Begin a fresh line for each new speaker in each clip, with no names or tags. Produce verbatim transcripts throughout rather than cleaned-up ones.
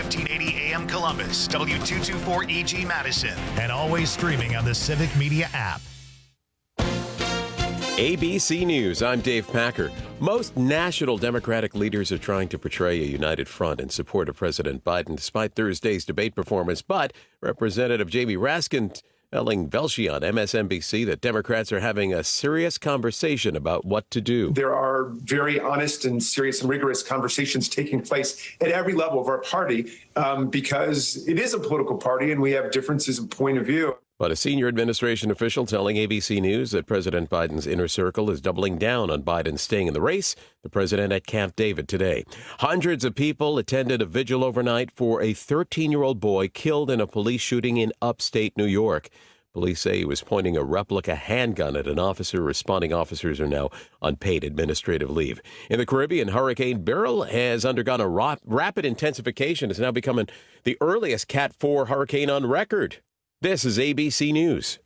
fifteen eighty A M Columbus, W two twenty-four E G Madison, and always streaming on the Civic Media app.
A B C News, I'm Dave Packer. Most national Democratic leaders are trying to portray a united front in support of President Biden despite Thursday's debate performance, but Representative Jamie Raskin telling Velshi on M S N B C that Democrats are having a serious conversation about what to do.
There are very honest and serious and rigorous conversations taking place at every level of our party um, because it is a political party and we have differences of point of view.
But a senior administration official telling A B C News that President Biden's inner circle is doubling down on Biden staying in the race. The president at Camp David today. Hundreds of people attended a vigil overnight for a thirteen-year-old boy killed in a police shooting in upstate New York. Police say he was pointing a replica handgun at an officer. Responding officers are now on paid administrative leave. In the Caribbean, Hurricane Beryl has undergone a ra- rapid intensification. It's now becoming the earliest Cat four hurricane on record. This is A B C News.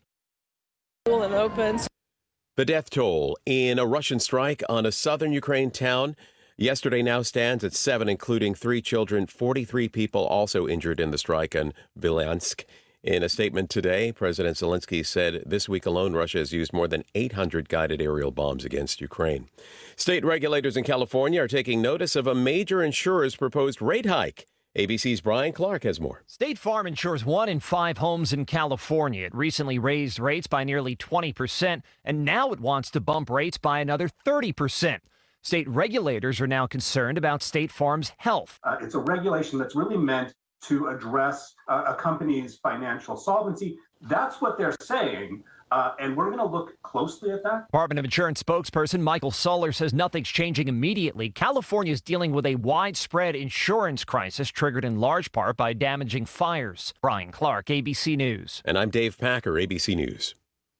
The death toll in a Russian strike on a southern Ukraine town yesterday now stands at seven, including three children. forty-three people also injured in the strike on Vilyansk. In a statement today, President Zelensky said this week alone, Russia has used more than eight hundred guided aerial bombs against Ukraine. State regulators in California are taking notice of a major insurer's proposed rate hike. A B C's Brian Clark has more.
State Farm insures one in five homes in California. It recently raised rates by nearly twenty percent, and now it wants to bump rates by another thirty percent. State regulators are now concerned about State Farm's health.
Uh, it's a regulation that's really meant to address uh, a company's financial solvency. That's what they're saying. Uh, and we're going to look closely at that.
Department of Insurance spokesperson Michael Suller says nothing's changing immediately. California is dealing with a widespread insurance crisis triggered in large part by damaging fires. Brian Clark, A B C News.
And I'm Dave Packer, A B C News.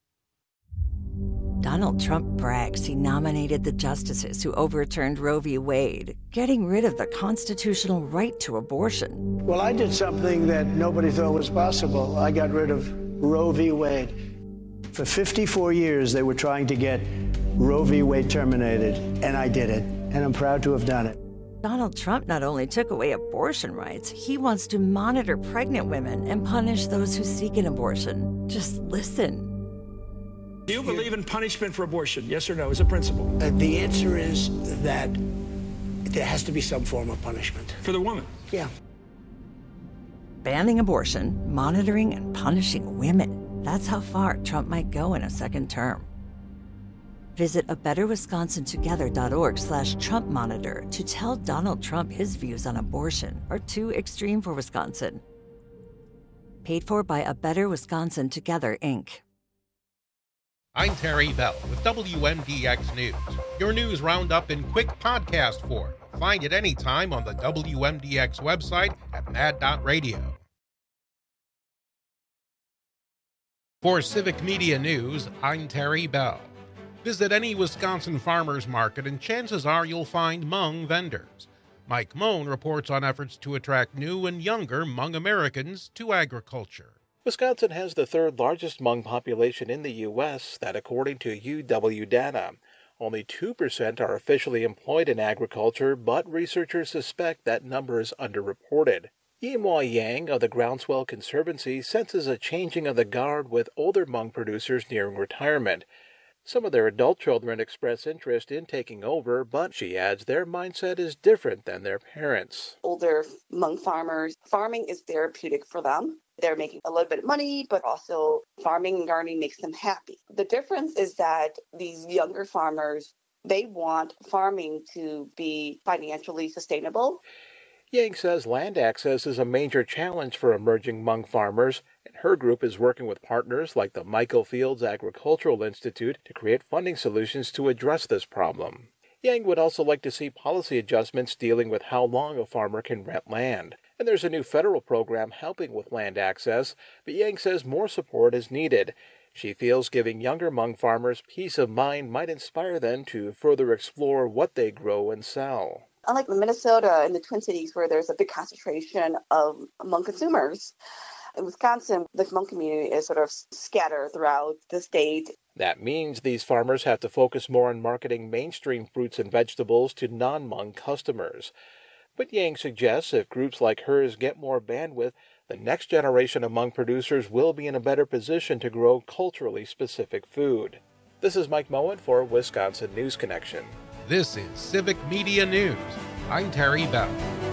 Donald Trump brags he nominated the justices who overturned Roe v. Wade, getting rid of the constitutional right to abortion.
Well, I did something that nobody thought was possible. I got rid of Roe v. Wade. For fifty-four years, they were trying to get Roe v. Wade terminated, and I did it, and I'm proud to have done it.
Donald Trump not only took away abortion rights, he wants to monitor pregnant women and punish those who seek an abortion. Just listen.
Do you believe in punishment for abortion? Yes or no, as a principle?
Uh, the answer is that there has to be some form of punishment.
For the woman?
Yeah.
Banning abortion, monitoring and punishing women. That's how far Trump might go in a second term. Visit a better wisconsin together dot org slash Trump monitor to tell Donald Trump his views on abortion are too extreme for Wisconsin. Paid for by A Better Wisconsin Together, Incorporated.
I'm Terry Bell with W M D X News, your news roundup in quick podcast form. Find it anytime on the W M D X website at mad dot radio. For Civic Media News, I'm Terry Bell. Visit any Wisconsin farmers market and chances are you'll find Hmong vendors. Mike Moan reports on efforts to attract new and younger Hmong Americans to agriculture.
Wisconsin has the third largest Hmong population in the U S, that according to U W data. Only two percent are officially employed in agriculture, but researchers suspect that number is underreported. Yimwa Yang of the Groundswell Conservancy senses a changing of the guard with older Hmong producers nearing retirement. Some of their adult children express interest in taking over, but she adds their mindset is different than their parents.
Older Hmong farmers, farming is therapeutic for them. They're making a little bit of money, but also farming and gardening makes them happy. The difference is that these younger farmers, they want farming to be financially sustainable.
Yang says land access is a major challenge for emerging Hmong farmers, and her group is working with partners like the Michael Fields Agricultural Institute to create funding solutions to address this problem. Yang would also like to see policy adjustments dealing with how long a farmer can rent land. And there's a new federal program helping with land access, but Yang says more support is needed. She feels giving younger Hmong farmers peace of mind might inspire them to further explore what they grow and sell.
Unlike Minnesota and the Twin Cities, where there's a big concentration of Hmong consumers, in Wisconsin, the Hmong community is sort of scattered throughout the state.
That means these farmers have to focus more on marketing mainstream fruits and vegetables to non-Hmong customers. But Yang suggests if groups like hers get more bandwidth, the next generation of Hmong producers will be in a better position to grow culturally specific food. This is Mike Moen for Wisconsin News Connection.
This is Civic Media News. I'm Terry Bell.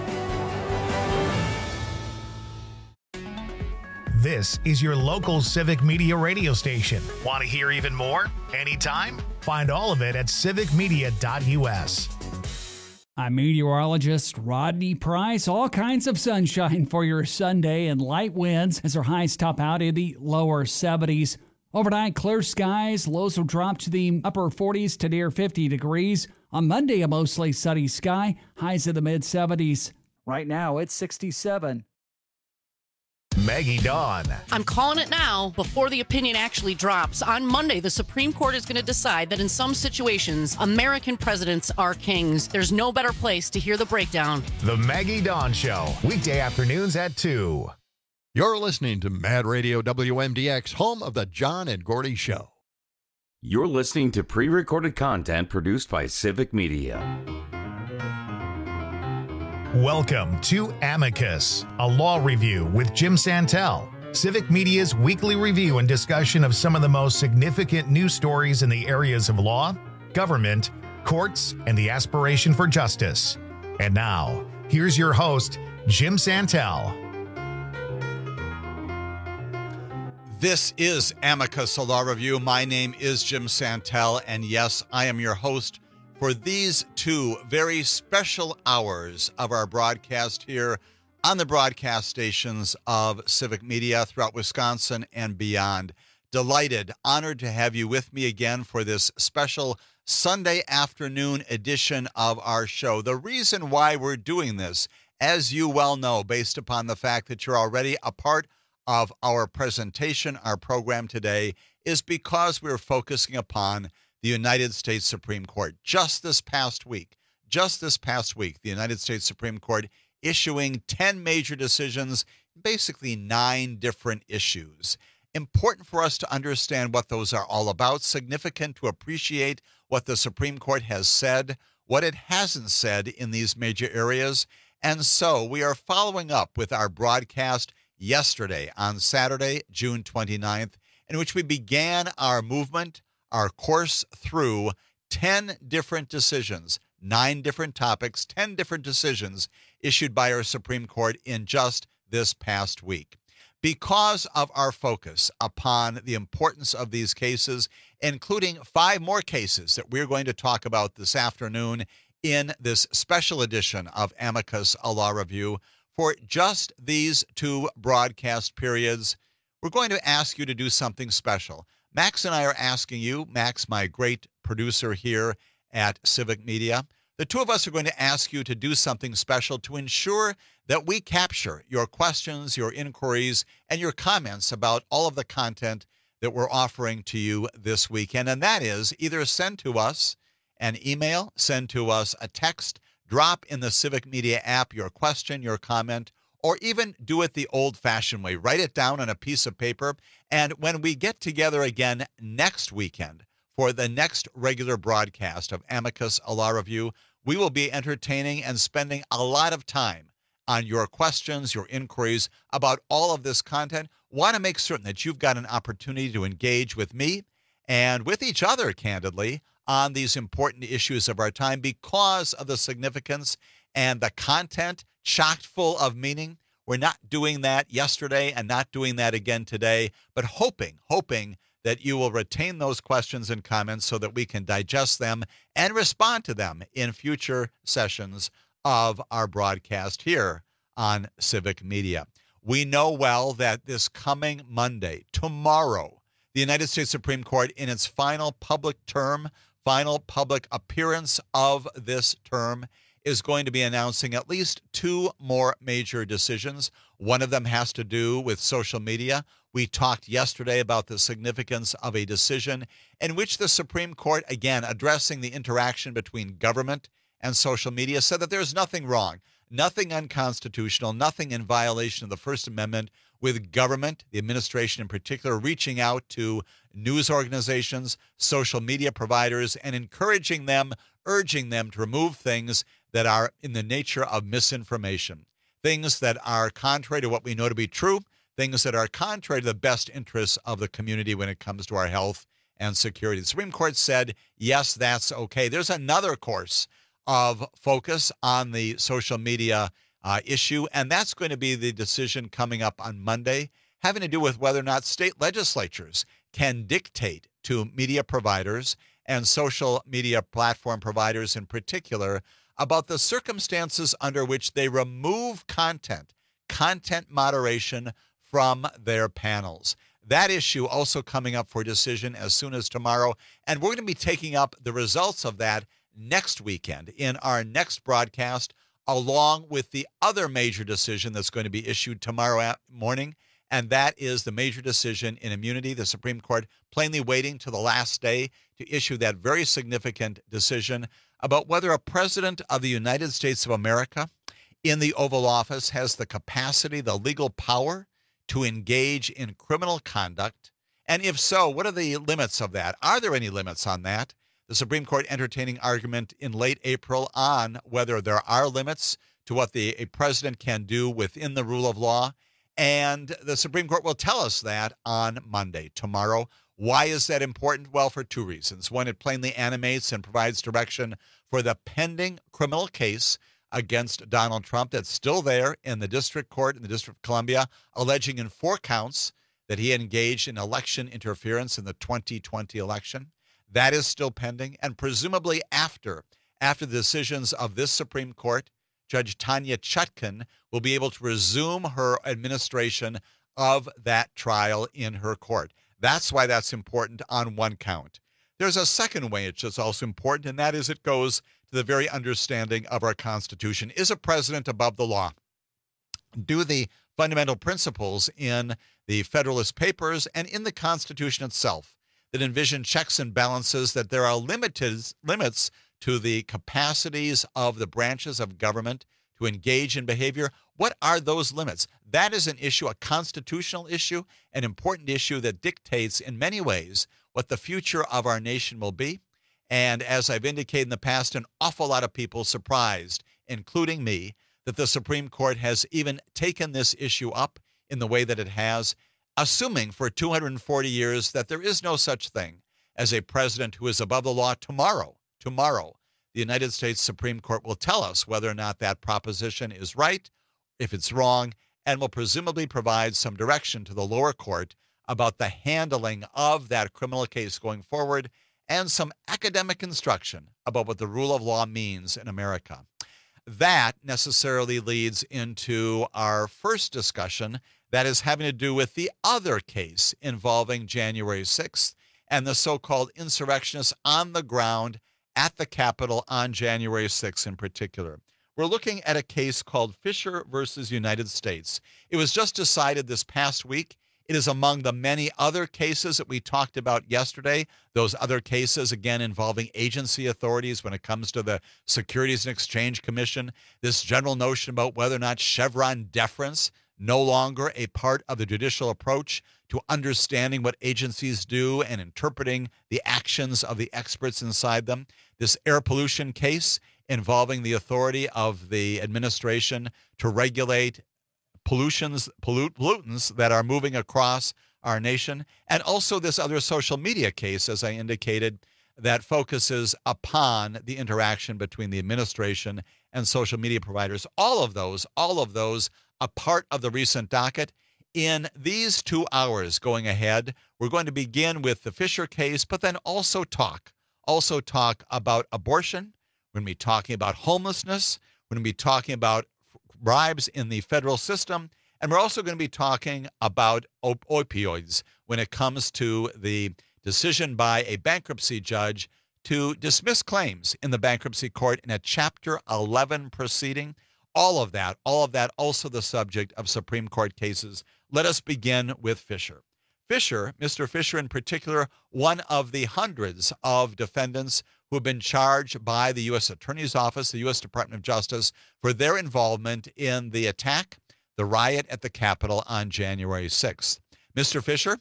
This is your local Civic Media radio station. Want to hear even more? Anytime? Find all of it at civic media dot u s.
I'm meteorologist Rodney Price. All kinds of sunshine for your Sunday and light winds as our highs top out in the lower seventies. Overnight, clear skies. Lows will drop to the upper forties to near fifty degrees. On Monday, a mostly sunny sky. Highs in the mid seventies. Right now, it's sixty-seven.
Maggie Dawn.
I'm calling it now before the opinion actually drops. On Monday, the Supreme Court is going to decide that in some situations, American presidents are kings. There's no better place to hear the breakdown.
The Maggie Dawn Show, weekday afternoons at two.
You're listening to Mad Radio W M D X, home of the John and Gordy Show.
You're listening to pre-recorded content produced by Civic Media.
Welcome to Amicus, a law review with Jim Santel, Civic Media's weekly review and discussion of some of the most significant news stories in the areas of law, government, courts, and the aspiration for justice. And now, here's your host, Jim Santel.
This is Amicus, a law review. My name is Jim Santel, and yes, I am your host for these two very special hours of our broadcast here on the broadcast stations of Civic Media throughout Wisconsin and beyond. Delighted, honored to have you with me again for this special Sunday afternoon edition of our show. The reason why we're doing this, as you well know, based upon the fact that you're already a part of our presentation, our program today, is because we're focusing upon the United States Supreme Court. Just this past week, just this past week, the United States Supreme Court issuing ten major decisions, basically nine different issues. Important for us to understand what those are all about, significant to appreciate what the Supreme Court has said, what it hasn't said in these major areas. And so we are following up with our broadcast yesterday on Saturday, June twenty-ninth, in which we began our movement, our course through ten different decisions, nine different topics, ten different decisions issued by our Supreme Court in just this past week. Because of our focus upon the importance of these cases, including five more cases that we're going to talk about this afternoon in this special edition of Amicus, a law review, for just these two broadcast periods, we're going to ask you to do something special. Max and I are asking you, Max, my great producer here at Civic Media, the two of us are going to ask you to do something special to ensure that we capture your questions, your inquiries, and your comments about all of the content that we're offering to you this weekend. And that is either send to us an email, send to us a text, drop in the Civic Media app your question, your comment, or even do it the old-fashioned way. Write it down on a piece of paper. And when we get together again next weekend for the next regular broadcast of Amicus, a law review, we will be entertaining and spending a lot of time on your questions, your inquiries about all of this content. Want to make certain that you've got an opportunity to engage with me and with each other, candidly, on these important issues of our time because of the significance and the content chock full of meaning. We're not doing that yesterday and not doing that again today, but hoping, hoping that you will retain those questions and comments so that we can digest them and respond to them in future sessions of our broadcast here on Civic Media. We know well that this coming Monday, tomorrow, the United States Supreme Court, in its final public term, final public appearance of this term, is going to be announcing at least two more major decisions. One of them has to do with social media. We talked yesterday about the significance of a decision in which the Supreme Court, again, addressing the interaction between government and social media, said that there's nothing wrong, nothing unconstitutional, nothing in violation of the First Amendment with government, the administration in particular, reaching out to news organizations, social media providers, and encouraging them, urging them to remove things that are in the nature of misinformation, things that are contrary to what we know to be true, things that are contrary to the best interests of the community when it comes to our health and security. The Supreme Court said, yes, that's okay. There's another course of focus on the social media uh, issue, and that's going to be the decision coming up on Monday, having to do with whether or not state legislatures can dictate to media providers and social media platform providers in particular about the circumstances under which they remove content, content moderation from their panels. That issue also coming up for decision as soon as tomorrow, and we're going to be taking up the results of that next weekend in our next broadcast, along with the other major decision that's going to be issued tomorrow morning, and that is the major decision in immunity. The Supreme Court plainly waiting to the last day to issue that very significant decision about whether a president of the United States of America in the Oval Office has the capacity, the legal power to engage in criminal conduct, and if so, what are the limits of that? Are there any limits on that? The Supreme Court entertaining argument in late April on whether there are limits to what the a president can do within the rule of law, and the Supreme Court will tell us that on Monday, tomorrow. Why is that important? Well, for two reasons. One, it plainly animates and provides direction for the pending criminal case against Donald Trump that's still there in the district court in the District of Columbia, alleging in four counts that he engaged in election interference in the twenty twenty election. That is still pending, and presumably after, after the decisions of this Supreme Court, Judge Tanya Chutkan will be able to resume her administration of that trial in her court. That's why that's important on one count. There's a second way it's just also important, and that is it goes to the very understanding of our Constitution. Is a president above the law? Do the fundamental principles in the Federalist Papers and in the Constitution itself that envision checks and balances, that there are limited limits to the capacities of the branches of government to engage in behavior? What are those limits? That is an issue, a constitutional issue, an important issue that dictates in many ways what the future of our nation will be. And as I've indicated in the past, an awful lot of people surprised, including me, that the Supreme Court has even taken this issue up in the way that it has, assuming for two hundred forty years that there is no such thing as a president who is above the law. Tomorrow, tomorrow, the United States Supreme Court will tell us whether or not that proposition is right, if it's wrong, and will presumably provide some direction to the lower court about the handling of that criminal case going forward, and some academic instruction about what the rule of law means in America. That necessarily leads into our first discussion, that is having to do with the other case involving January sixth and the so-called insurrectionists on the ground at the Capitol on January sixth in particular. We're looking at a case called Fisher versus United States. It was just decided this past week. It is among the many other cases that we talked about yesterday, those other cases, again, involving agency authorities when it comes to the Securities and Exchange Commission, this general notion about whether or not Chevron deference, no longer a part of the judicial approach to understanding what agencies do and interpreting the actions of the experts inside them, this air pollution case involving the authority of the administration to regulate pollutions, pollut, pollutants that are moving across our nation, and also this other social media case, as I indicated, that focuses upon the interaction between the administration and social media providers. All of those, all of those, a part of the recent docket. In these two hours going ahead, we're going to begin with the Fisher case, but then also talk, also talk about abortion. We're going to be talking about homelessness. We're going to be talking about bribes in the federal system. And we're also going to be talking about op- opioids when it comes to the decision by a bankruptcy judge to dismiss claims in the bankruptcy court in a Chapter eleven proceeding. All of that, all of that also the subject of Supreme Court cases. Let us begin with Fisher. Fisher, Mister Fisher in particular, one of the hundreds of defendants who have been charged by the U S Attorney's Office, the U S Department of Justice, for their involvement in the attack, the riot at the Capitol on January sixth. Mister Fisher,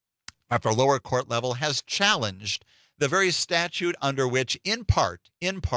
at the lower court level, has challenged the very statute under which, in part, in part,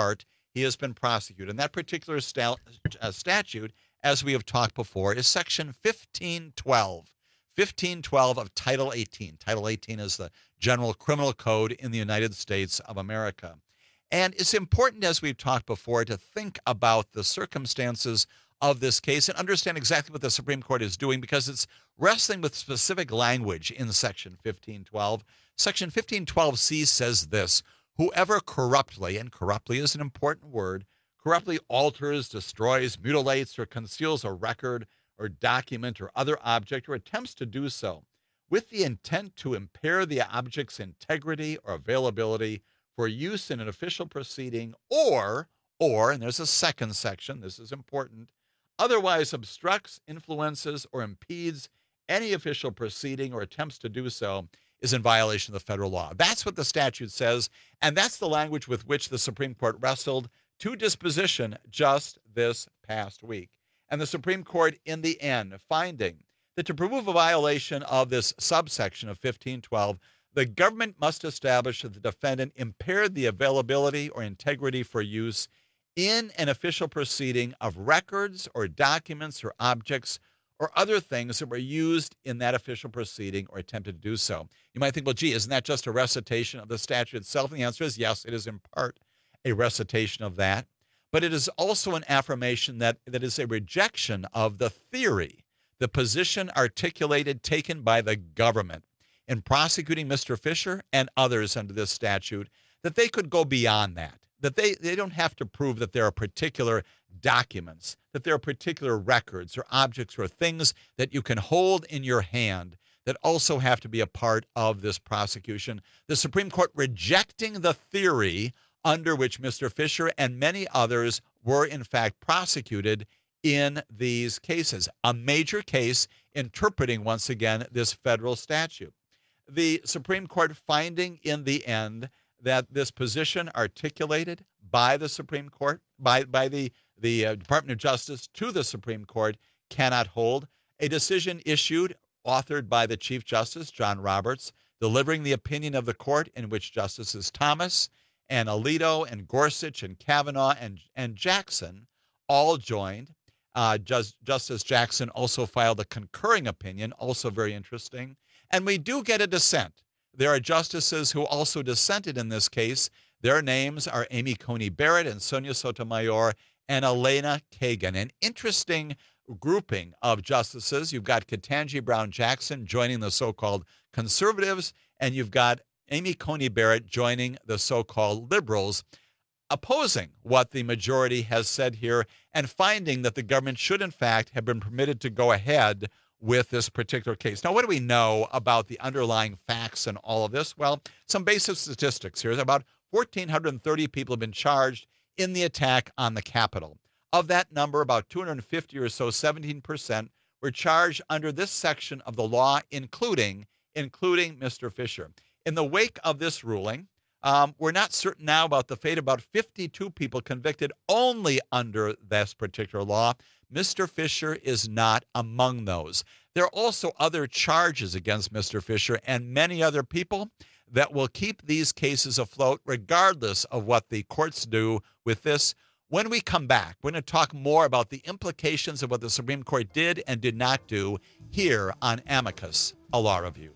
he has been prosecuted. And that particular sta- uh, statute, as we have talked before, is Section fifteen twelve. fifteen twelve of Title eighteen. Title eighteen is the General Criminal Code in the United States of America. And it's important, as we've talked before, to think about the circumstances of this case and understand exactly what the Supreme Court is doing, because it's wrestling with specific language in Section fifteen twelve. Section fifteen twelve C says this: whoever corruptly, and corruptly is an important word, corruptly alters, destroys, mutilates, or conceals a record or document or other object, or attempts to do so with the intent to impair the object's integrity or availability for use in an official proceeding, or, or, and there's a second section, this is important, otherwise obstructs, influences, or impedes any official proceeding or attempts to do so, is in violation of the federal law. That's what the statute says, and that's the language with which the Supreme Court wrestled to disposition just this past week. And the Supreme Court, in the end, finding that to prove a violation of this subsection of fifteen twelve, the government must establish that the defendant impaired the availability or integrity for use in an official proceeding of records or documents or objects or other things that were used in that official proceeding or attempted to do so. You might think, well, gee, isn't that just a recitation of the statute itself? And the answer is yes, it is in part a recitation of that. But it is also an affirmation that, that is a rejection of the theory, the position articulated, taken by the government in prosecuting Mister Fisher and others under this statute, that they could go beyond that, that they, they don't have to prove that there are particular documents, that there are particular records or objects or things that you can hold in your hand that also have to be a part of this prosecution. The Supreme Court rejecting the theory under which Mister Fisher and many others were in fact prosecuted in these cases. A major case interpreting, once again, this federal statute. The Supreme Court finding in the end that this position articulated by the Supreme Court, by, by the, the uh, Department of Justice to the Supreme Court cannot hold. A decision issued, authored by the Chief Justice, John Roberts, delivering the opinion of the court, in which Justices Thomas and Alito and Gorsuch and Kavanaugh and, and Jackson all joined. Uh, Just, Justice Jackson also filed a concurring opinion, also very interesting. And we do get a dissent. There are justices who also dissented in this case. Their names are Amy Coney Barrett and Sonia Sotomayor and Elena Kagan. An interesting grouping of justices. You've got Ketanji Brown Jackson joining the so-called conservatives, and you've got Amy Coney Barrett joining the so-called liberals, opposing what the majority has said here and finding that the government should, in fact, have been permitted to go ahead with this particular case. Now, what do we know about the underlying facts and all of this? Well, some basic statistics here. About one thousand four hundred thirty people have been charged in the attack on the Capitol. Of that number, about two hundred fifty or so, seventeen percent, were charged under this section of the law, including, including Mister Fisher. In the wake of this ruling, um, we're not certain now about the fate of about fifty-two people convicted only under this particular law. Mister Fisher is not among those. There are also other charges against Mister Fisher and many other people that will keep these cases afloat regardless of what the courts do with this. When we come back, we're going to talk more about the implications of what the Supreme Court did and did not do here on Amicus, a Law Review.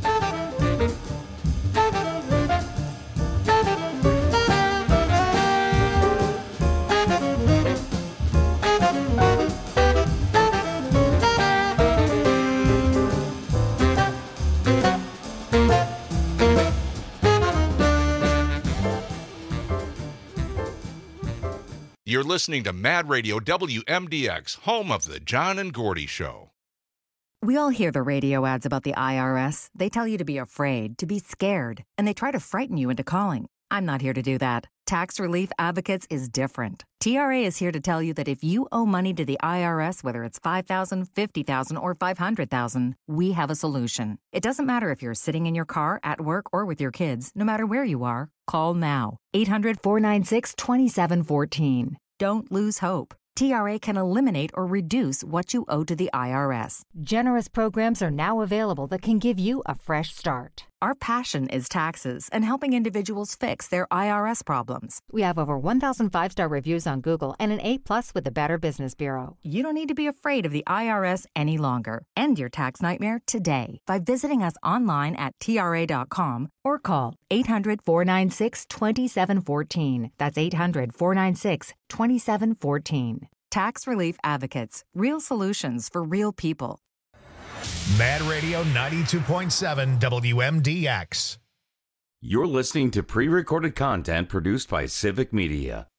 You're listening to Mad Radio W M D X, home of the John and Gordy Show.
We all hear the radio ads about the I R S. They tell you to be afraid, to be scared, and they try to frighten you into calling. I'm not here to do that. Tax Relief Advocates is different. T R A is here to tell you that if you owe money to the I R S, whether it's five thousand dollars, fifty thousand dollars, or five hundred thousand dollars, we have a solution. It doesn't matter if you're sitting in your car, at work, or with your kids. No matter where you are, call now. eight hundred, four nine six, two seven one four. Don't lose hope. T R A can eliminate or reduce what you owe to the I R S.
Generous programs are now available that can give you a fresh start.
Our passion is taxes and helping individuals fix their I R S problems. We have over one thousand five-star reviews on Google and an A plus with the Better Business Bureau. You don't need to be afraid of the I R S any longer. End your tax nightmare today by visiting us online at T R A dot com or call eight hundred, four nine six, two seven one four. That's eight hundred, four nine six, two seven one four. Tax Relief Advocates. Real solutions for real people.
Mad Radio ninety-two point seven W M D X.
You're listening to pre-recorded content produced by Civic Media.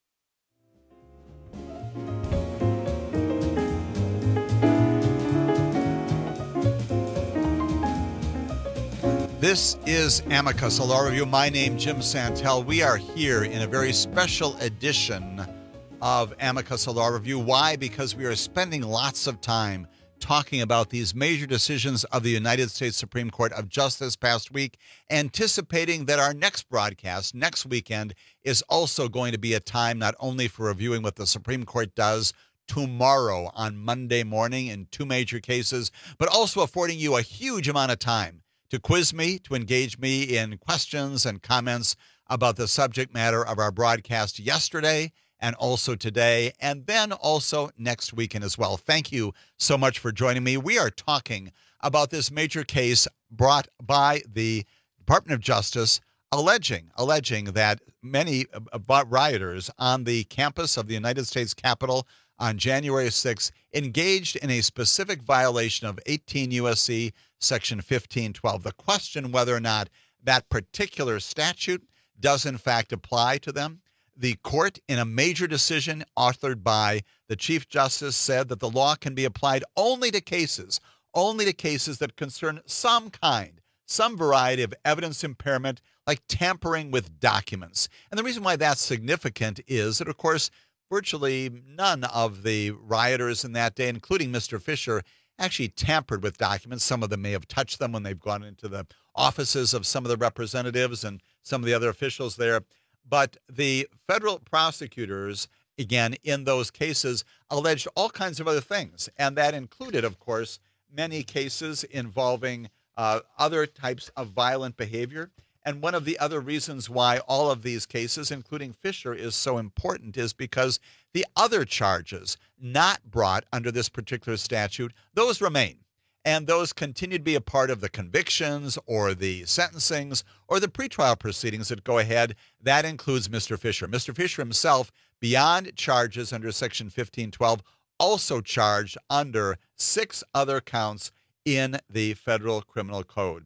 This is Amicus, a law review. My name, Jim Santel. We are here in a very special edition of Amicus, a law review. Why? Because we are spending lots of time talking about these major decisions of the United States Supreme Court of just this past week, anticipating that our next broadcast next weekend is also going to be a time not only for reviewing what the Supreme Court does tomorrow on Monday morning in two major cases, but also affording you a huge amount of time to quiz me, to engage me in questions and comments about the subject matter of our broadcast yesterday and also today, and then also next weekend as well. Thank you so much for joining me. We are talking about this major case brought by the Department of Justice alleging, alleging that many rioters on the campus of the United States Capitol on January sixth engaged in a specific violation of eighteen U S C Section fifteen twelve. The question whether or not that particular statute does in fact apply to them. The court, in a major decision authored by the Chief Justice, said that the law can be applied only to cases, only to cases that concern some kind, some variety of evidence impairment, like tampering with documents. And the reason why that's significant is that, of course, virtually none of the rioters in that day, including Mister Fisher, actually tampered with documents. Some of them may have touched them when they've gone into the offices of some of the representatives and some of the other officials there. But the federal prosecutors, again, in those cases, alleged all kinds of other things. And that included, of course, many cases involving uh, other types of violent behavior. And one of the other reasons why all of these cases, including Fisher, is so important is because the other charges not brought under this particular statute, those remain. And those continue to be a part of the convictions or the sentencings or the pretrial proceedings that go ahead. That includes Mister Fisher. Mister Fisher himself, beyond charges under Section fifteen twelve, also charged under six other counts in the federal criminal code.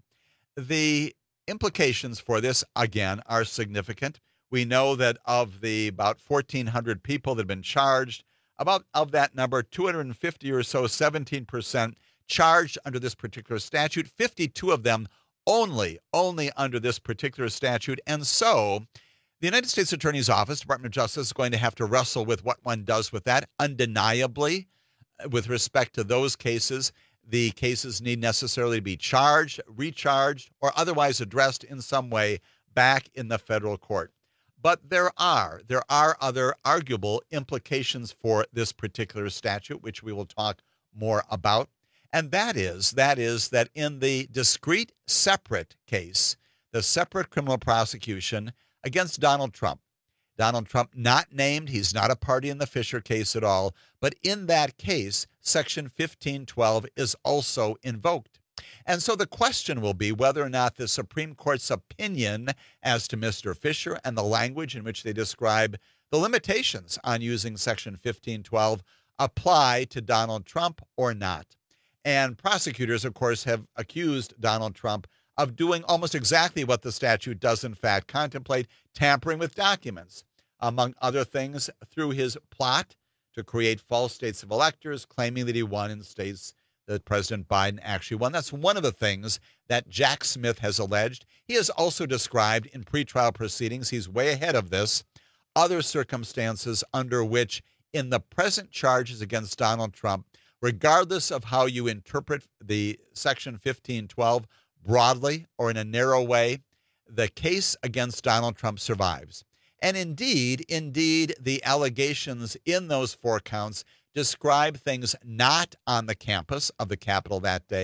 The implications for this, again, are significant. We know that of the about fourteen hundred people that have been charged, about of that number, two hundred fifty or so, seventeen percent, charged under this particular statute, fifty-two of them only, only under this particular statute. And so the United States Attorney's Office, Department of Justice, is going to have to wrestle with what one does with that. Undeniably, with respect to those cases, the cases need necessarily be charged, recharged, or otherwise addressed in some way back in the federal court. But there are, there are other arguable implications for this particular statute, which we will talk more about. And that is, that is that in the discrete, separate case, the separate criminal prosecution against Donald Trump, Donald Trump not named, he's not a party in the Fisher case at all, but in that case, Section fifteen twelve is also invoked. And so the question will be whether or not the Supreme Court's opinion as to Mister Fisher and the language in which they describe the limitations on using Section fifteen twelve apply to Donald Trump or not. And prosecutors, of course, have accused Donald Trump of doing almost exactly what the statute does, in fact, contemplate, tampering with documents, among other things, through his plot to create false states of electors, claiming that he won in states that President Biden actually won. That's one of the things that Jack Smith has alleged. He has also described in pretrial proceedings, he's way ahead of this, other circumstances under which, in the present charges against Donald Trump, regardless of how you interpret the Section fifteen twelve broadly or in a narrow way, the case against Donald Trump survives. And indeed, indeed, the allegations in those four counts describe things not on the campus of the Capitol that day,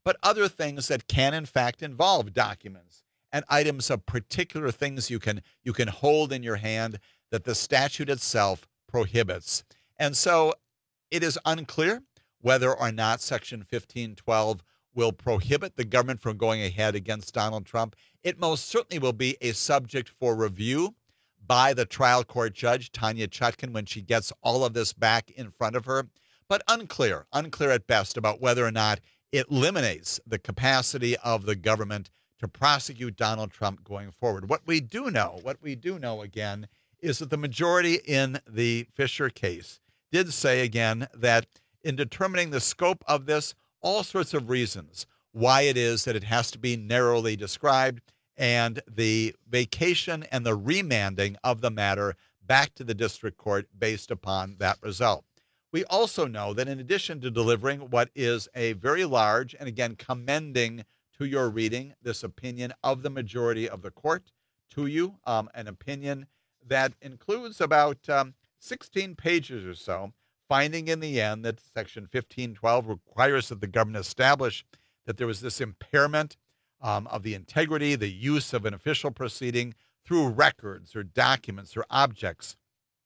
but other things that can, in fact, involve documents and items of particular things you can you can hold in your hand that the statute itself prohibits. And so it is unclear whether or not Section fifteen twelve will prohibit the government from going ahead against Donald Trump. It most certainly will be a subject for review by the trial court judge, Tanya Chutkan, when she gets all of this back in front of her. But unclear, unclear at best about whether or not it eliminates the capacity of the government to prosecute Donald Trump going forward. What we do know, what we do know again, is that the majority in the Fisher case did say again that in determining the scope of this, all sorts of reasons why it is that it has to be narrowly described, and the vacation and the remanding of the matter back to the district court based upon that result. We also know that in addition to delivering what is a very large, and again, commending to your reading this opinion of the majority of the court to you, um, an opinion that includes about um, sixteen pages or so, finding in the end that Section fifteen twelve requires that the government establish that there was this impairment um, of the integrity, the use of an official proceeding through records or documents or objects,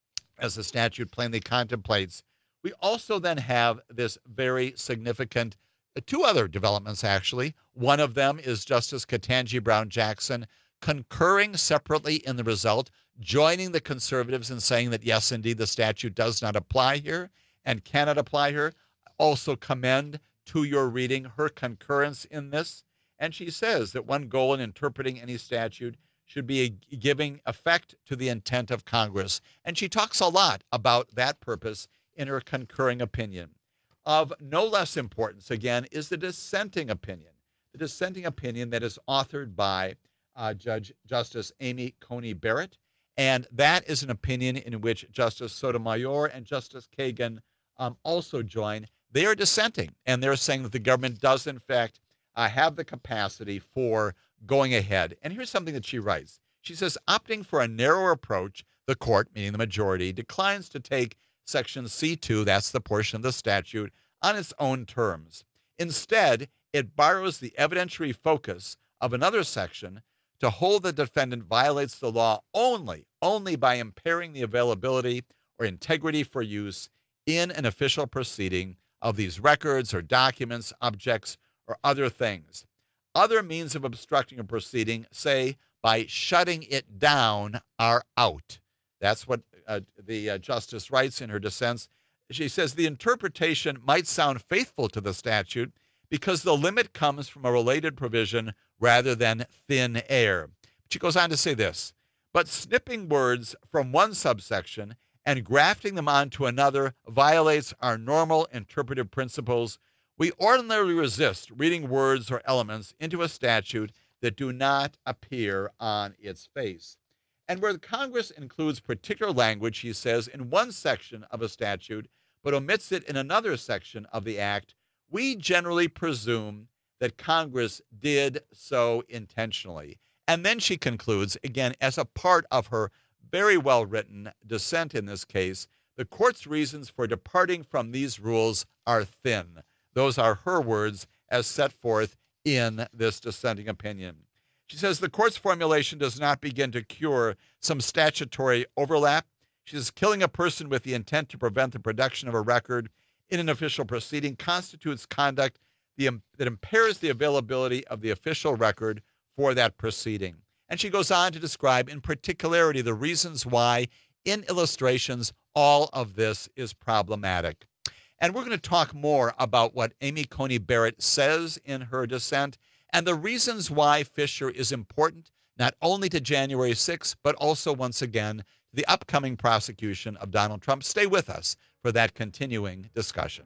as the statute plainly contemplates. We also then have this very significant, uh, two other developments, actually. One of them is Justice Ketanji Brown Jackson concurring separately in the result, joining the conservatives in saying that, yes, indeed, the statute does not apply here and cannot apply here. Also commend to your reading her concurrence in this. And she says that one goal in interpreting any statute should be a, giving effect to the intent of Congress. And she talks a lot about that purpose in her concurring opinion. Of no less importance, again, is the dissenting opinion. The dissenting opinion that is authored by uh, Judge Justice Amy Coney Barrett. And that is an opinion in which Justice Sotomayor and Justice Kagan um, also join. They are dissenting, and they're saying that the government does, in fact, uh, have the capacity for going ahead. And here's something that she writes. She says, opting for a narrower approach, the court, meaning the majority, declines to take Section C two, that's the portion of the statute, on its own terms. Instead, it borrows the evidentiary focus of another section to hold the defendant violates the law only, only by impairing the availability or integrity for use in an official proceeding of these records or documents, objects, or other things. Other means of obstructing a proceeding, say by shutting it down, are out. That's what uh, the uh, justice writes in her dissents. She says the interpretation might sound faithful to the statute because the limit comes from a related provision rather than thin air. She goes on to say this, but snipping words from one subsection and grafting them onto another violates our normal interpretive principles. We ordinarily resist reading words or elements into a statute that do not appear on its face. And where Congress includes particular language, he says, in one section of a statute, but omits it in another section of the act, we generally presume that Congress did so intentionally. And then she concludes, again, as a part of her very well-written dissent in this case, the court's reasons for departing from these rules are thin. Those are her words as set forth in this dissenting opinion. She says the court's formulation does not begin to cure some statutory overlap. She says killing a person with the intent to prevent the production of a record in an official proceeding constitutes conduct the, that impairs the availability of the official record for that proceeding. And she goes on to describe in particularity the reasons why, in illustrations, all of this is problematic. And we're going to talk more about what Amy Coney Barrett says in her dissent and the reasons why Fisher is important, not only to January sixth, but also, once again, to the upcoming prosecution of Donald Trump. Stay with us for that continuing discussion.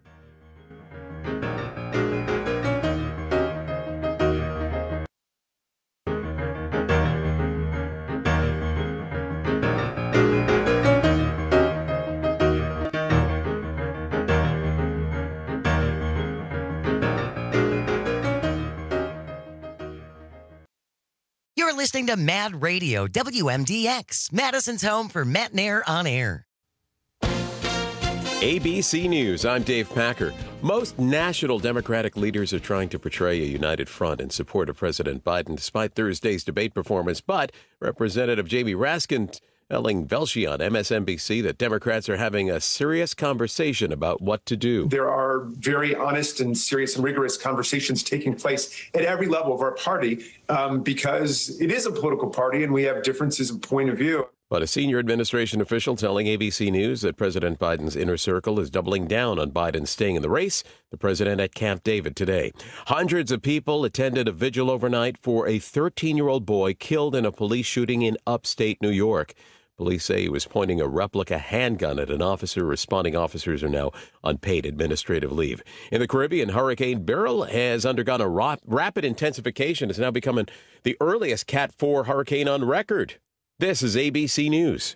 You're listening to Mad Radio, W M D X, Madison's home for Matt Nair on air.
A B C News, I'm Dave Packer. Most national Democratic leaders are trying to portray a united front in support of President Biden despite Thursday's debate performance. But Representative Jamie Raskin telling Velshi on M S N B C that Democrats are having a serious conversation about what to do.
There are very honest and serious and rigorous conversations taking place at every level of our party um, because it is a political party and we have differences of point of view.
But a senior administration official telling A B C News that President Biden's inner circle is doubling down on Biden staying in the race. The president at Camp David today. Hundreds of people attended a vigil overnight for a thirteen-year-old boy killed in a police shooting in upstate New York. Police say he was pointing a replica handgun at an officer. Responding officers are now on paid administrative leave. In the Caribbean, Hurricane Beryl has undergone a ra- rapid intensification. It's now becoming the earliest Cat four hurricane on record. This is A B C News.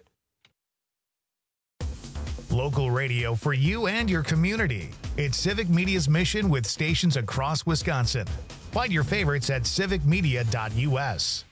Local radio for you and your community. It's Civic Media's mission with stations across Wisconsin. Find your favorites at civic media dot U S.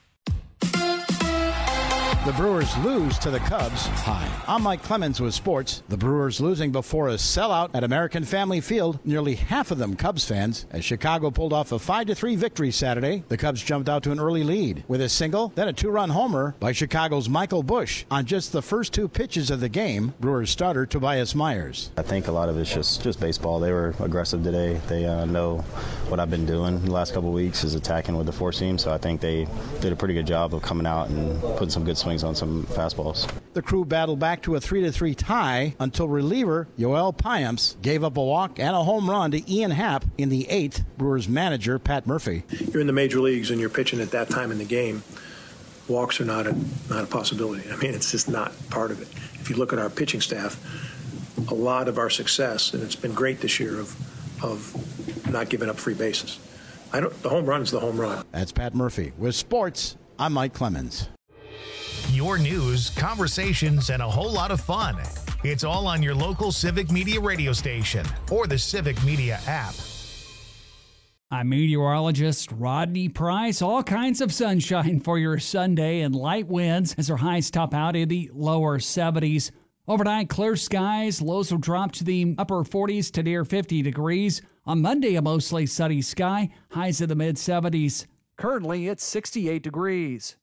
The Brewers lose to the Cubs. Hi, I'm Mike Clemens with sports. The Brewers losing before a sellout at American Family Field. Nearly half of them Cubs fans. As Chicago pulled off a five to three victory Saturday, the Cubs jumped out to an early lead with a single, then a two-run homer by Chicago's Michael Busch on just the first two pitches of the game. Brewers starter Tobias Myers.
I think a lot of it's just, just baseball. They were aggressive today. They uh, know what I've been doing the last couple of weeks is attacking with the four seam, so I think they did a pretty good job of coming out and putting some good swings on some fastballs.
The crew battled back to a three to three tie until reliever Yoel Payamps gave up a walk and a home run to Ian Happ in the eighth. Brewers manager Pat Murphy.
You're in the major leagues and you're pitching at that time in the game. Walks are not a not a possibility. I mean, it's just not part of it. If you look at our pitching staff, a lot of our success, and it's been great this year, of of not giving up free bases. I don't. The home run is the home run.
That's Pat Murphy. With sports, I'm Mike Clemens.
Your news, conversations, and a whole lot of fun. It's all on your local Civic Media radio station or the Civic Media app.
I'm meteorologist Rodney Price. All kinds of sunshine for your Sunday and light winds as our highs top out in the lower seventies. Overnight, clear skies. Lows will drop to the upper forties to near fifty degrees. On Monday, a mostly sunny sky. Highs in the mid seventies. Currently, it's sixty-eight degrees.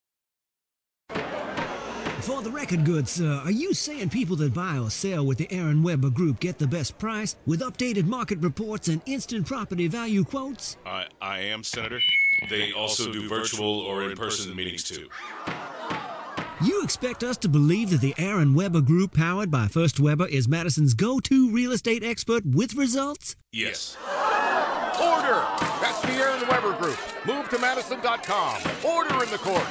For the record, good sir, are you saying people that buy or sell with the Aaron Weber Group get the best price with updated market reports and instant property value quotes?
I, I am, Senator. They also do virtual or in-person meetings, too.
You expect us to believe that the Aaron Weber Group, powered by First Weber, is Madison's go-to real estate expert with results?
Yes.
Order! That's the Aaron Weber Group. Move to Madison dot com. Order in the court.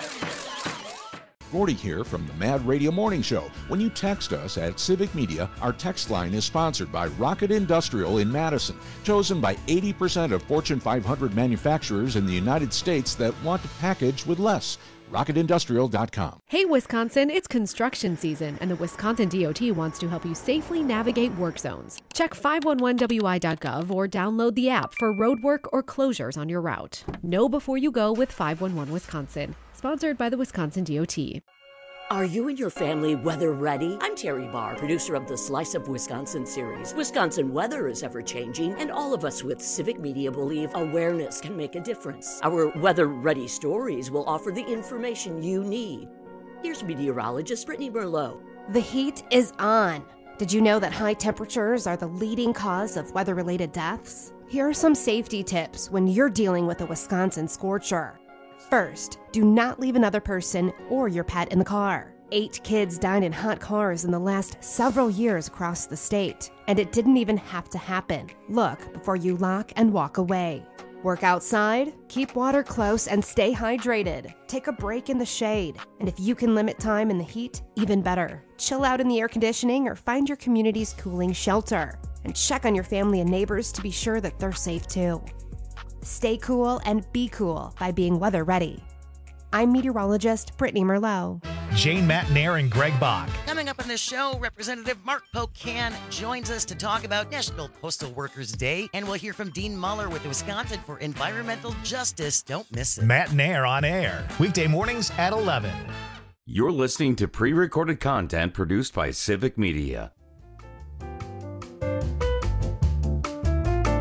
Gordy here from the Mad Radio Morning Show. When you text us at Civic Media, our text line is sponsored by Rocket Industrial in Madison, chosen by eighty percent of Fortune five hundred manufacturers in the United States that want to package with less. rocket industrial dot com.
Hey Wisconsin, it's construction season and the Wisconsin D O T wants to help you safely navigate work zones. Check five one one W I dot gov or download the app for road work or closures on your route. Know before you go with five one one Wisconsin. Sponsored by the Wisconsin D O T.
Are you and your family weather ready? I'm Terry Barr, producer of the Slice of Wisconsin series. Wisconsin weather is ever changing, and all of us with Civic Media believe awareness can make a difference. Our weather ready stories will offer the information you need. Here's meteorologist Brittany Merlot.
The heat is on. Did you know that high temperatures are the leading cause of weather-related deaths? Here are some safety tips when you're dealing with a Wisconsin scorcher. First, do not leave another person or your pet in the car. Eight kids died in hot cars in the last several years across the state, and it didn't even have to happen. Look before you lock and walk away. Work outside, keep water close, and stay hydrated. Take a break in the shade, and if you can limit time in the heat, even better. Chill out in the air conditioning or find your community's cooling shelter, and check on your family and neighbors to be sure that they're safe too. Stay cool and be cool by being weather ready. I'm meteorologist Brittany Merlot.
Jane Matnair and Greg Bach.
Coming up on this show, Representative Mark Pocan joins us to talk about National Postal Workers Day, and we'll hear from Dean Muller with Wisconsin for Environmental Justice. Don't miss it.
Matnair on air, weekday mornings at eleven.
You're listening to pre-recorded content produced by Civic Media.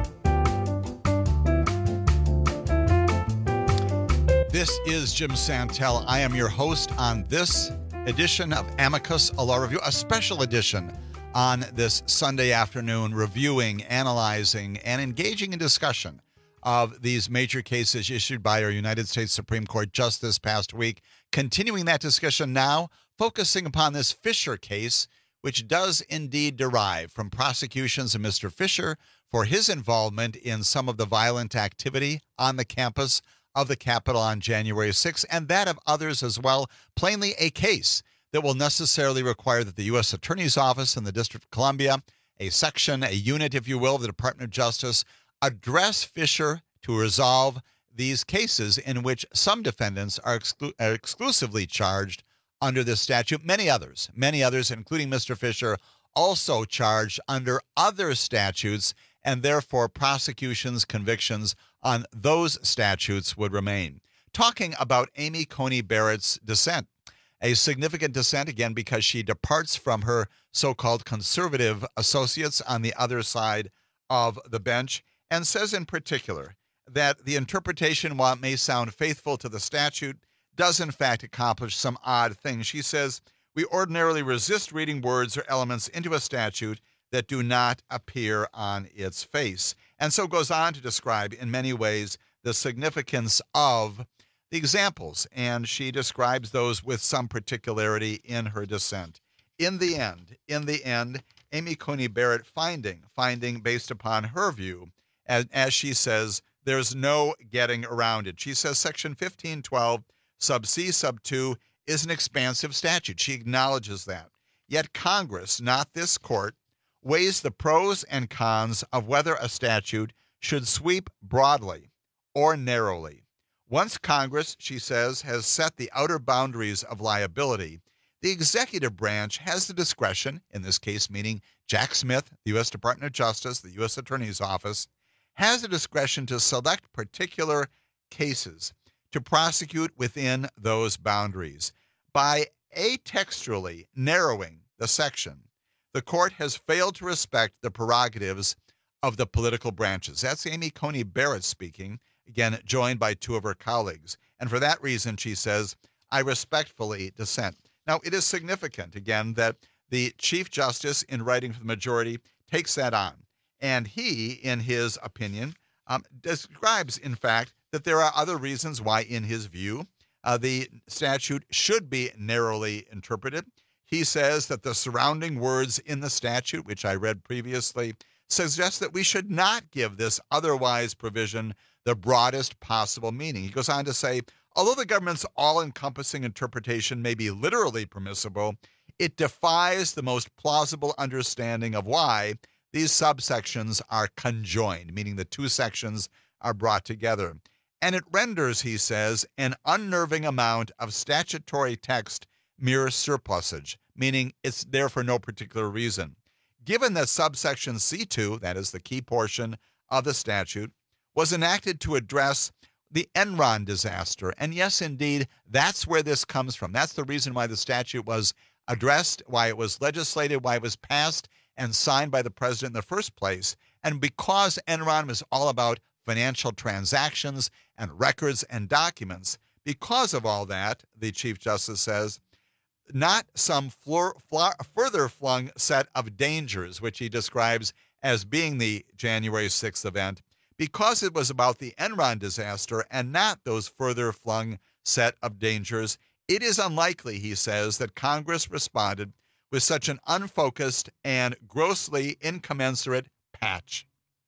This is Jim Santel. I am your host on this edition of Amicus, a Law Review, a special edition on this Sunday afternoon, reviewing, analyzing, and engaging in discussion of these major cases issued by our United States Supreme Court just this past week. Continuing that discussion now, focusing upon this Fisher case, which does indeed derive from prosecutions of Mister Fisher for his involvement in some of the violent activity on the campus of the Capitol on January sixth, and that of others as well. Plainly a case that will necessarily require that the U S Attorney's Office in the District of Columbia, a section, a unit, if you will, of the Department of Justice, address Fisher to resolve these cases in which some defendants are, exclu- are exclusively charged under this statute. Many others, many others, including Mister Fisher, also charged under other statutes, and therefore prosecutions, convictions on those statutes would remain. Talking about Amy Coney Barrett's dissent, a significant dissent, again, because she departs from her so-called conservative associates on the other side of the bench, and says in particular that the interpretation, while it may sound faithful to the statute, does in fact accomplish some odd things. She says, we ordinarily resist reading words or elements into a statute that do not appear on its face. And so goes on to describe in many ways the significance of the examples, and she describes those with some particularity in her dissent. In the end, in the end, Amy Coney Barrett finding, finding based upon her view, as, as she says, there's no getting around it. She says Section fifteen twelve, sub C, sub two, is an expansive statute. She acknowledges that. Yet Congress, not this court, weighs the pros and cons of whether a statute should sweep broadly or narrowly. Once Congress, she says, has set the outer boundaries of liability, the executive branch has the discretion, in this case meaning Jack Smith, the U S Department of Justice, the U S Attorney's Office, has the discretion to select particular cases to prosecute within those boundaries. By atextually narrowing the section, the court has failed to respect the prerogatives of the political branches. That's Amy Coney Barrett speaking, again, joined by two of her colleagues. And for that reason, she says, I respectfully dissent. Now, it is significant, again, that the Chief Justice, in writing for the majority, takes that on. And he, in his opinion, um, describes, in fact, that there are other reasons why, in his view, uh, the statute should be narrowly interpreted. He says that the surrounding words in the statute, which I read previously, suggest that we should not give this otherwise provision the broadest possible meaning. He goes on to say, although the government's all-encompassing interpretation may be literally permissible, it defies the most plausible understanding of why these subsections are conjoined, meaning the two sections are brought together. And it renders, he says, an unnerving amount of statutory text mere surplusage, meaning it's there for no particular reason. Given that subsection C two, that is the key portion of the statute, was enacted to address the Enron disaster, and yes, indeed, that's where this comes from. That's the reason why the statute was addressed, why it was legislated, why it was passed and signed by the president in the first place. And because Enron was all about financial transactions and records and documents, because of all that, the Chief Justice says, not some floor, floor, further flung set of dangers, which he describes as being the January sixth event, because it was about the Enron disaster and not those further flung set of dangers, it is unlikely, he says, that Congress responded with such an unfocused and grossly incommensurate patch.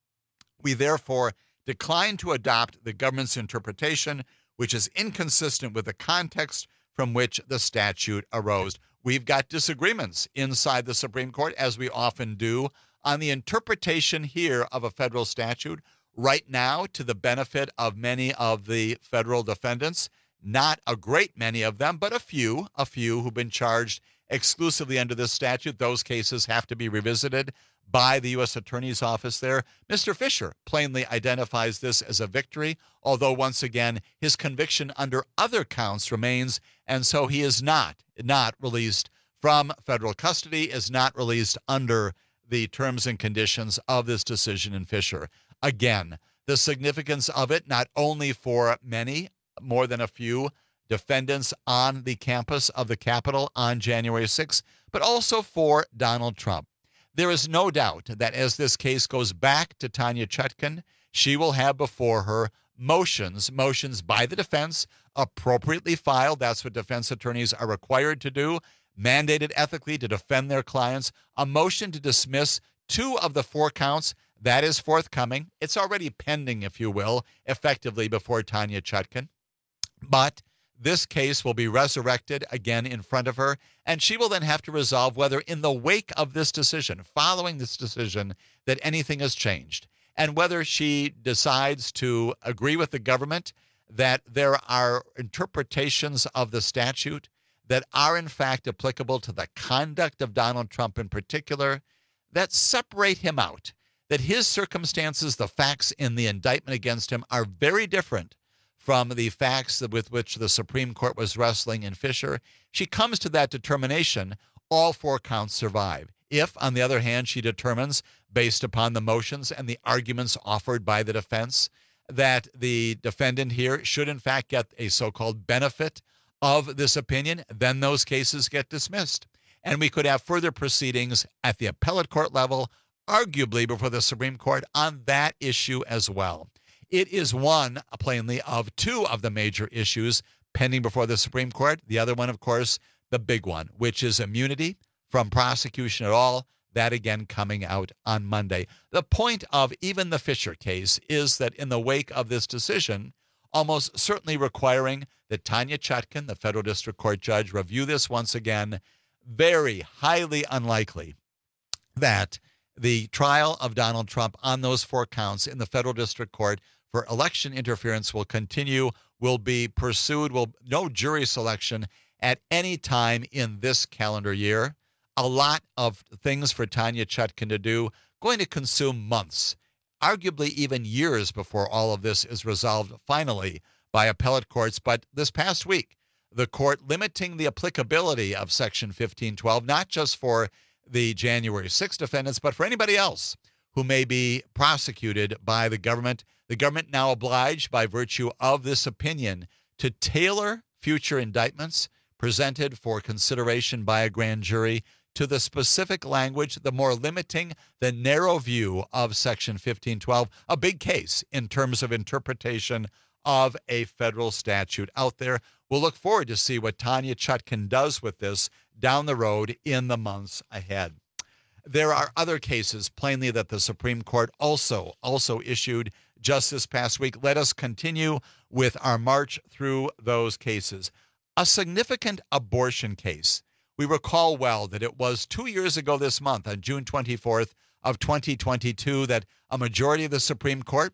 We therefore decline to adopt the government's interpretation, which is inconsistent with the context from which the statute arose. We've got disagreements inside the Supreme Court, as we often do, on the interpretation here of a federal statute. Right now, to the benefit of many of the federal defendants, not a great many of them, but a few, a few who've been charged exclusively under this statute. Those cases have to be revisited by the U S Attorney's Office there. Mister Fisher plainly identifies this as a victory, although once again, his conviction under other counts remains, and so he is not, not released from federal custody, is not released under the terms and conditions of this decision in Fisher. Again, the significance of it, not only for many, more than a few defendants on the campus of the Capitol on January sixth, but also for Donald Trump. There is no doubt that as this case goes back to Tanya Chutkan, she will have before her motions, motions by the defense, appropriately filed. That's what defense attorneys are required to do, mandated ethically to defend their clients. A motion to dismiss two of the four counts, that is forthcoming. It's already pending, if you will, effectively before Tanya Chutkan. But this case will be resurrected again in front of her, and she will then have to resolve whether in the wake of this decision, following this decision, that anything has changed, and whether she decides to agree with the government that there are interpretations of the statute that are in fact applicable to the conduct of Donald Trump in particular, that separate him out, that his circumstances, the facts in the indictment against him, are very different from the facts with which the Supreme Court was wrestling in Fisher. She comes to that determination, all four counts survive. If, on the other hand, she determines, based upon the motions and the arguments offered by the defense, that the defendant here should in fact get a so-called benefit of this opinion, then those cases get dismissed. And we could have further proceedings at the appellate court level, arguably before the Supreme Court, on that issue as well. It is one, plainly, of two of the major issues pending before the Supreme Court. The other one, of course, the big one, which is immunity from prosecution at all. That, again, coming out on Monday. The point of even the Fisher case is that in the wake of this decision, almost certainly requiring that Tanya Chutkan, the federal district court judge, review this once again, very highly unlikely that the trial of Donald Trump on those four counts in the federal district court for election interference will continue, will be pursued, will no jury selection at any time in this calendar year. A lot of things for Tanya Chutkan to do, going to consume months, arguably even years before all of this is resolved finally by appellate courts. But this past week, the court limiting the applicability of Section fifteen twelve, not just for the January sixth defendants, but for anybody else who may be prosecuted by the government. The government now obliged by virtue of this opinion to tailor future indictments presented for consideration by a grand jury to the specific language, the more limiting, the narrow view of Section fifteen twelve, a big case in terms of interpretation of a federal statute out there. We'll look forward to see what Tanya Chutkan does with this down the road in the months ahead. There are other cases, plainly, that the Supreme Court also, also issued just this past week. Let us continue with our march through those cases. A significant abortion case. We recall well that it was two years ago this month, on June twenty-fourth of twenty twenty-two, that a majority of the Supreme Court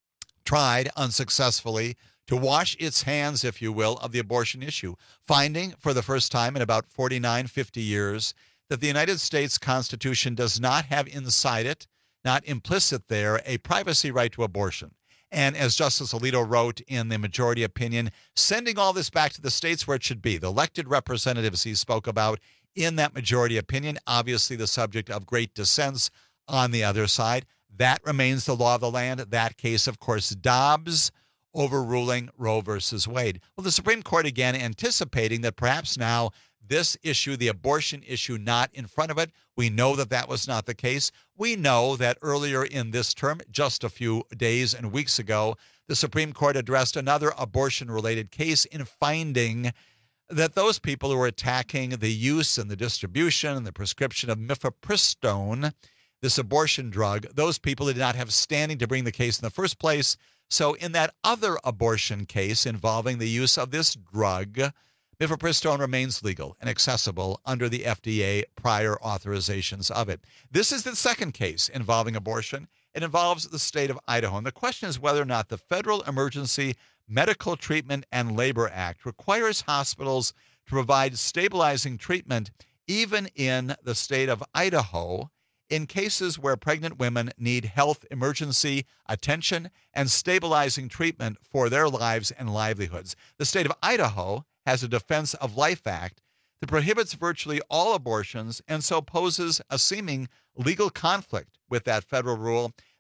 tried unsuccessfully to wash its hands, if you will, of the abortion issue, finding for the first time in about forty-nine, fifty years that the United States Constitution does not have inside it, not implicit there, a privacy right to abortion. And as Justice Alito wrote in the majority opinion, sending all this back to the states where it should be, the elected representatives he spoke about in that majority opinion, obviously the subject of great dissents on the other side. That remains the law of the land. That case, of course, Dobbs overruling Roe versus Wade. Well, the Supreme Court, again, anticipating that perhaps now this issue, the abortion issue, not in front of it. We know that that was not the case. We know that earlier in this term, just a few days and weeks ago, the Supreme Court addressed another abortion-related case in finding that those people who were attacking the use and the distribution and the prescription of mifepristone, this abortion drug, those people did not have standing to bring the case in the first place. So in that other abortion case involving the use of this drug, mifepristone remains legal and accessible under the F D A prior authorizations of it. This is the second case involving abortion. It involves the state of Idaho. And the question is whether or not the Federal Emergency Medical Treatment and Labor Act requires hospitals to provide stabilizing treatment even in the state of Idaho in cases where pregnant women need health emergency attention and stabilizing treatment for their lives and livelihoods. The state of Idaho has a Defense of Life Act that prohibits virtually all abortions and so poses a seeming legal conflict with that federal rule.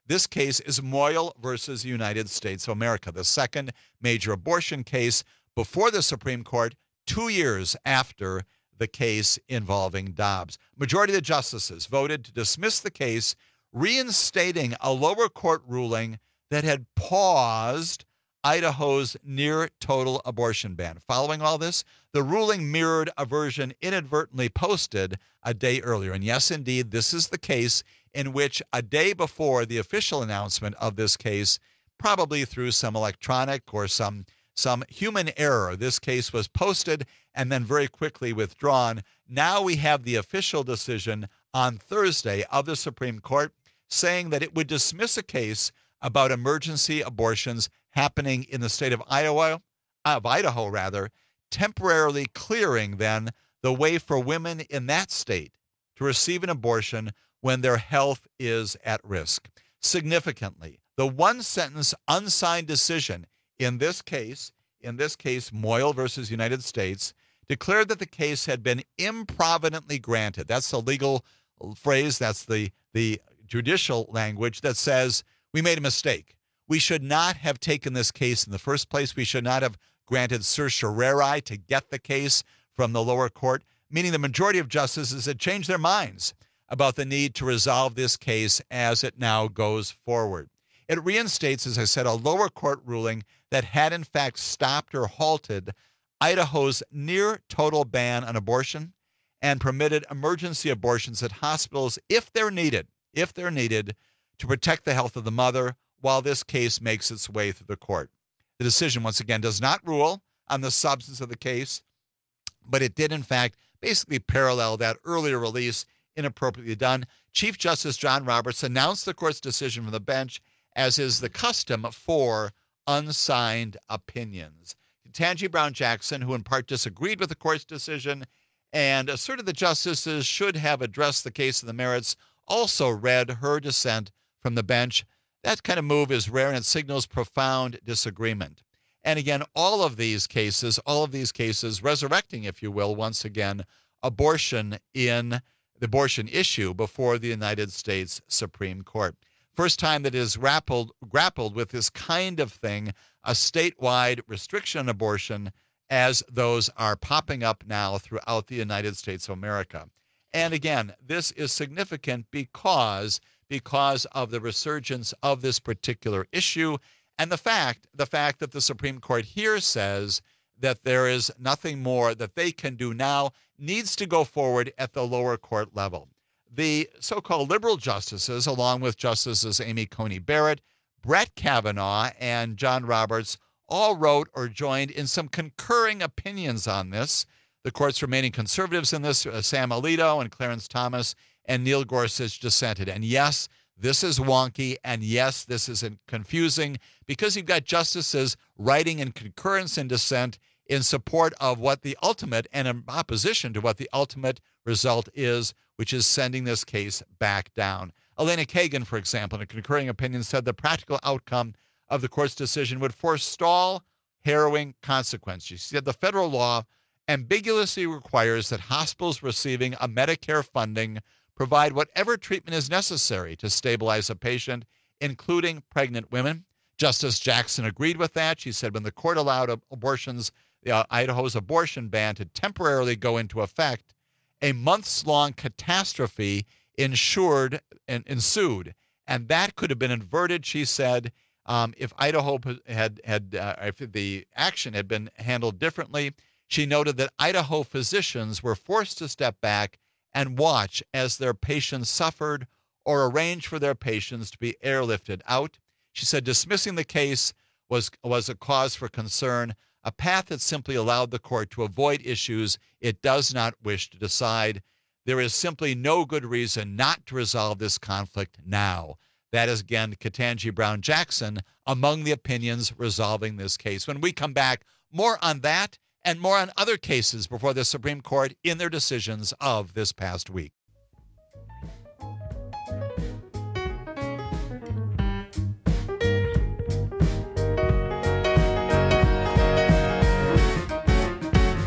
This case is Moyle versus United States of America, the second major abortion case before the Supreme Court, two years after the case involving Dobbs. Majority of the justices voted to dismiss the case, reinstating a lower court ruling that had paused Idaho's near-total abortion ban. Following all this, the ruling mirrored a version inadvertently posted a day earlier. And yes, indeed, this is the case in which a day before the official announcement of this case, probably through some electronic or some, some human error, this case was posted and then very quickly withdrawn. Now we have the official decision on Thursday of the Supreme Court saying that it would dismiss a case about emergency abortions happening in the state of Iowa, of Idaho rather, temporarily clearing then the way for women in that state to receive an abortion when their health is at risk. Significantly, the one-sentence unsigned decision in this case, in this case, Moyle versus United States, declared that the case had been improvidently granted. That's the legal phrase, that's the, the judicial language that says we made a mistake. We should not have taken this case in the first place. We should not have granted certiorari to get the case from the lower court, meaning the majority of justices had changed their minds about the need to resolve this case as it now goes forward. It reinstates, as I said, a lower court ruling that had in fact stopped or halted Idaho's near-total ban on abortion and permitted emergency abortions at hospitals if they're needed, if they're needed to protect the health of the mother while this case makes its way through the court. The decision, once again, does not rule on the substance of the case, but it did, in fact, basically parallel that earlier release, inappropriately done. Chief Justice John Roberts announced the court's decision from the bench, as is the custom for unsigned opinions. Ketanji Brown Jackson, who in part disagreed with the court's decision and asserted the justices should have addressed the case of the merits, also read her dissent from the bench. That kind of move is rare and it signals profound disagreement. And again, all of these cases, all of these cases resurrecting, if you will, once again, abortion in the abortion issue before the United States Supreme Court. First time that it has grappled, grappled with this kind of thing, a statewide restriction on abortion, as those are popping up now throughout the United States of America. And again, this is significant because because of the resurgence of this particular issue and the fact the fact that the Supreme Court here says that there is nothing more that they can do now, needs to go forward at the lower court level. The so-called liberal justices, along with Justices Amy Coney Barrett, Brett Kavanaugh, and John Roberts, all wrote or joined in some concurring opinions on this. The court's remaining conservatives in this, uh, Sam Alito and Clarence Thomas and Neil Gorsuch, dissented. And yes, this is wonky, and yes, this is confusing because you've got justices writing in concurrence and dissent in support of what the ultimate and in opposition to what the ultimate result is, which is sending this case back down. Elena Kagan, for example, in a concurring opinion, said the practical outcome of the court's decision would forestall harrowing consequences. She said the federal law ambiguously requires that hospitals receiving a Medicare funding provide whatever treatment is necessary to stabilize a patient, including pregnant women. Justice Jackson agreed with that. She said when the court allowed abortions, uh, Idaho's abortion ban to temporarily go into effect, a months-long catastrophe ensured and ensued, and that could have been averted, she said, um, if Idaho had had uh, if the action had been handled differently. She noted that Idaho physicians were forced to step back and watch as their patients suffered or arrange for their patients to be airlifted out. She said dismissing the case was was a cause for concern, a path that simply allowed the court to avoid issues it does not wish to decide. There is simply no good reason not to resolve this conflict now. That is, again, Ketanji Brown Jackson among the opinions resolving this case. When we come back, more on that and more on other cases before the Supreme Court in their decisions of this past week.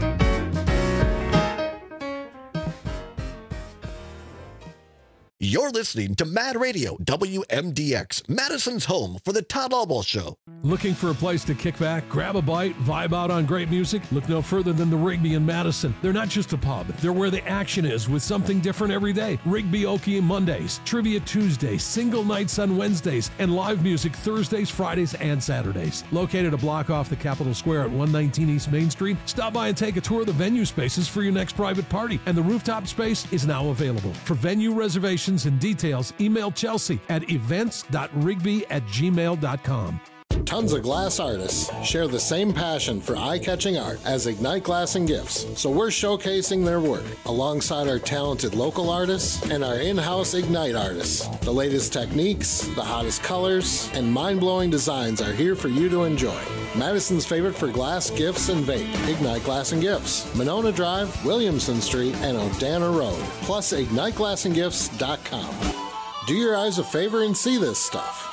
You're listening to Mad Radio W M D X, Madison's home for the Todd Albaugh Show.
Looking for a place to kick back, grab a bite, vibe out on great music? Look no further than the Rigby in Madison. They're not just a pub, they're where the action is with something different every day. Rigby Okie Mondays, Trivia Tuesdays, single nights on Wednesdays, and live music Thursdays, Fridays, and Saturdays. Located a block off the Capitol Square at one nineteen East Main Street, stop by and take a tour of the venue spaces for your next private party, and the rooftop space is now available. For venue reservations and details, email Chelsea at events dot rigby at gmail dot com.
Tons of glass artists share the same passion for eye-catching art as Ignite Glass and Gifts, so we're showcasing their work alongside our talented local artists and our in-house Ignite artists. The latest techniques, the hottest colors, and mind-blowing designs are here for you to enjoy. Madison's favorite for glass, gifts, and vape, Ignite Glass and Gifts, Monona Drive, Williamson Street, and Odana Road, plus ignite glass and gifts dot com. Do your eyes a favor and see this stuff.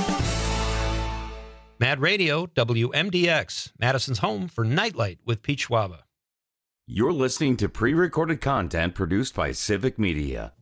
Mad Radio, W M D X, Madison's home for Nightlight with Pete Schwaba.
You're listening to pre-recorded content produced by Civic Media.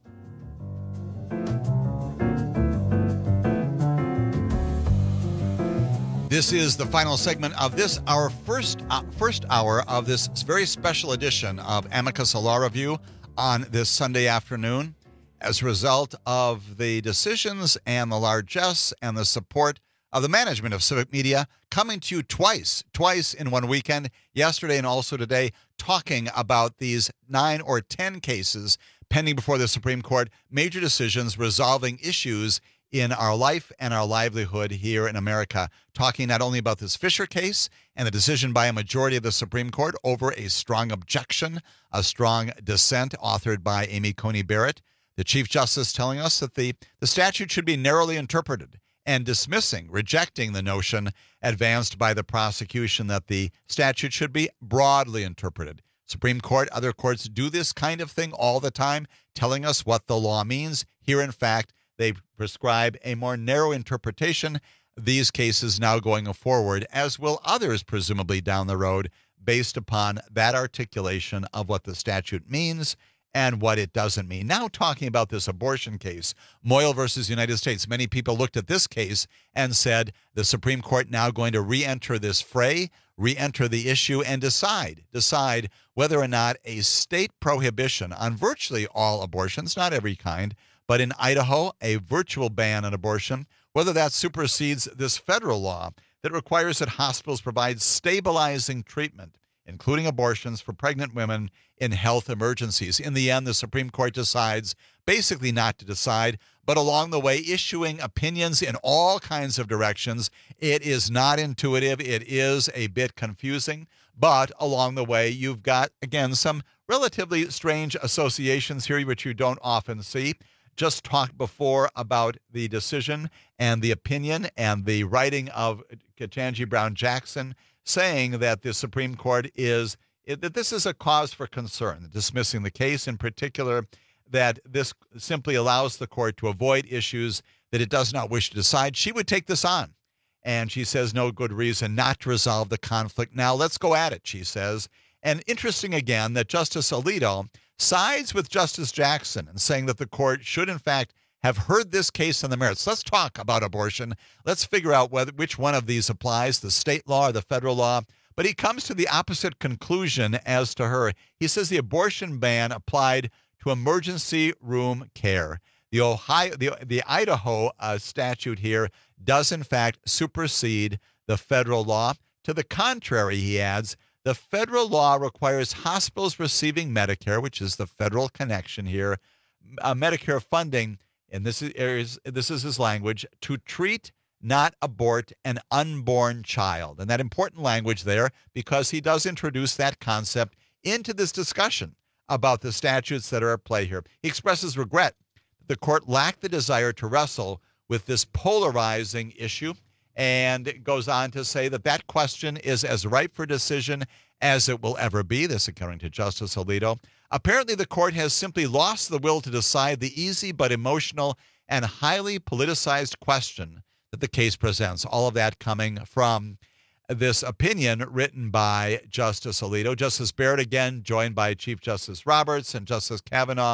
This is the final segment of this, our first uh, first hour of this very special edition of Amicus Law Review on this Sunday afternoon. As a result of the decisions and the largesse and the support of the management of Civic Media, coming to you twice, twice in one weekend, yesterday and also today, talking about these nine or ten cases pending before the Supreme Court, major decisions resolving issues in our life and our livelihood here in America, talking not only about this Fisher case and the decision by a majority of the Supreme Court over a strong objection, a strong dissent authored by Amy Coney Barrett, the Chief Justice telling us that the, the statute should be narrowly interpreted, and dismissing, rejecting the notion advanced by the prosecution that the statute should be broadly interpreted. Supreme Court, other courts do this kind of thing all the time, telling us what the law means. Here, in fact, they prescribe a more narrow interpretation. These cases now going forward, as will others presumably down the road, based upon that articulation of what the statute means and what it doesn't mean. Now talking about this abortion case, Moyle versus United States, many people looked at this case and said the Supreme Court now going to re-enter this fray, re-enter the issue and decide, decide whether or not a state prohibition on virtually all abortions, not every kind, but in Idaho, a virtual ban on abortion, whether that supersedes this federal law that requires that hospitals provide stabilizing treatment, including abortions for pregnant women in health emergencies. In the end, the Supreme Court decides basically not to decide, but along the way issuing opinions in all kinds of directions. It is not intuitive. It is a bit confusing, but along the way, you've got, again, some relatively strange associations here, which you don't often see. Just talked before about the decision and the opinion and the writing of Ketanji Brown Jackson, saying that the Supreme Court is, that this is a cause for concern, dismissing the case, in particular, that this simply allows the court to avoid issues that it does not wish to decide. She would take this on. And she says no good reason not to resolve the conflict. Now let's go at it, she says. And interesting again that Justice Alito sides with Justice Jackson in saying that the court should, in fact, have heard this case on the merits. Let's talk about abortion. Let's figure out whether which one of these applies, the state law or the federal law. But he comes to the opposite conclusion as to her. He says the abortion ban applied to emergency room care. The Ohio, the, the Idaho uh, statute here does, in fact, supersede the federal law. To the contrary, he adds, the federal law requires hospitals receiving Medicare, which is the federal connection here, uh, Medicare funding, and this is, this is his language, to treat, not abort, an unborn child. And that important language there, because he does introduce that concept into this discussion about the statutes that are at play here. He expresses regret that the court lacked the desire to wrestle with this polarizing issue, and it goes on to say that that question is as ripe for decision as it will ever be, this according to Justice Alito. Apparently, the court has simply lost the will to decide the easy but emotional and highly politicized question that the case presents. All of that coming from this opinion written by Justice Alito. Justice Barrett, again, joined by Chief Justice Roberts and Justice Kavanaugh,